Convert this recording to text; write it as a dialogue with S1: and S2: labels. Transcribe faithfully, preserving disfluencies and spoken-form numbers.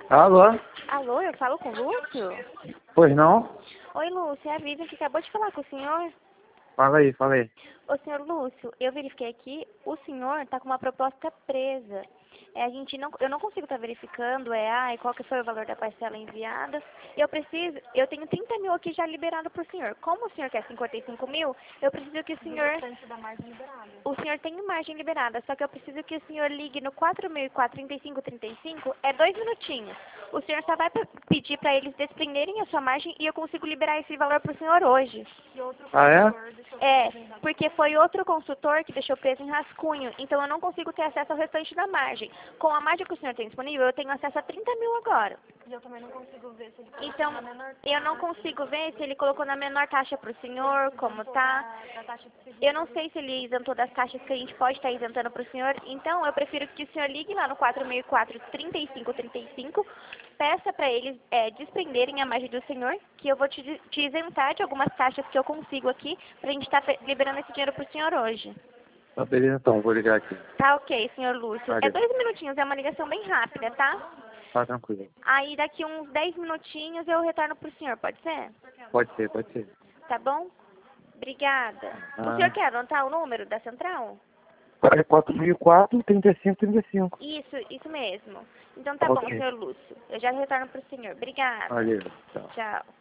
S1: Alô?
S2: Alô, eu falo com o Lúcio?
S1: Pois não?
S2: Oi, Lúcio, é a Vivian que acabou de falar com o senhor.
S1: Fala aí, fala aí.
S2: Ô, senhor Lúcio, eu verifiquei aqui, o senhor está com uma proposta presa. É, a gente não, eu não consigo estar verificando, é, ai, qual que foi o valor da parcela enviada. Eu preciso, eu tenho trinta mil aqui já liberado para o senhor. Como o senhor quer cinquenta e cinco mil, eu preciso que o senhor...
S3: da margem liberada.
S2: O senhor tem margem liberada, só que eu preciso que o senhor ligue no quatro mil e quatro, trinta e cinco, trinta e cinco, é dois minutinhos. O senhor só vai pedir para eles desprenderem a sua margem e eu consigo liberar esse valor para o senhor hoje.
S3: E outro
S1: Ah, é?
S3: consultor deixou
S2: É,
S3: preso em
S2: porque foi outro consultor que deixou preso em rascunho, então eu não consigo ter acesso ao restante da margem. Com a margem que o senhor tem disponível, eu tenho acesso a trinta mil agora.
S3: E eu também não consigo ver se ele colocou
S2: Então,
S3: na menor
S2: eu não
S3: taxa,
S2: consigo ver se ele colocou na menor taxa para o senhor, como tá.
S3: da, da taxa de seguro.
S2: Eu não sei se ele isentou das taxas que a gente pode estar isentando para o senhor, então eu prefiro que o senhor ligue lá no quatro mil e quatro, trinta e cinco, trinta e cinco, peça para eles é, desprenderem a margem do senhor, que eu vou te, te isentar de algumas taxas que eu consigo aqui, para a gente estar liberando esse dinheiro para o senhor hoje.
S1: Tá, beleza então, vou ligar aqui.
S2: Tá ok, senhor Lúcio.
S1: Valeu.
S2: É dois minutinhos, é uma ligação bem rápida, tá?
S1: Tá tranquilo.
S2: Aí daqui uns dez minutinhos eu retorno pro senhor, pode ser?
S1: Pode ser, pode ser.
S2: Tá bom? Obrigada. O
S1: Ah.
S2: senhor quer anotar o número da central?
S1: quatro mil e quatro, trinta e cinco, trinta e cinco.
S2: Isso, isso mesmo. Então tá
S1: Ok.
S2: bom, senhor Lúcio. Eu já retorno pro senhor. Obrigada.
S1: Valeu, tchau.
S2: Tchau.